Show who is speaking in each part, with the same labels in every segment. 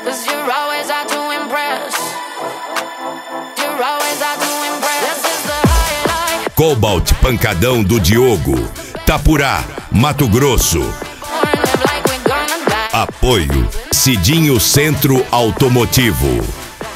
Speaker 1: 'cause you're always out to impress. You're always out to impress. This is the highlight.
Speaker 2: Cobalt Pancadão do Diogo, Tapurá, Mato Grosso. Apoio Cidinho Centro Automotivo.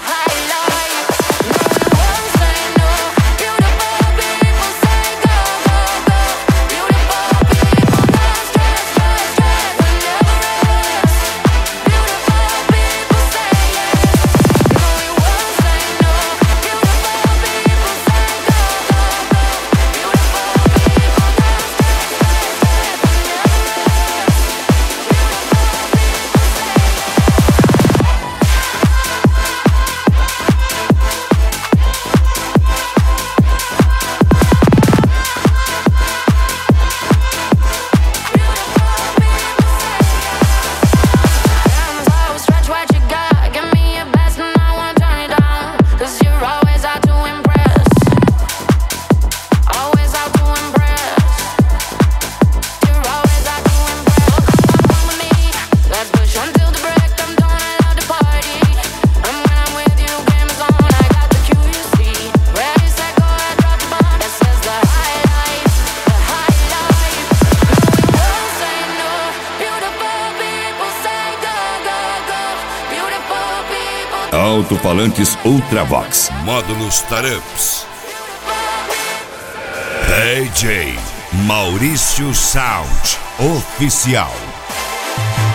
Speaker 2: Alto-falantes Ultravox, módulos Taramps. DJ Maurício Sound Oficial.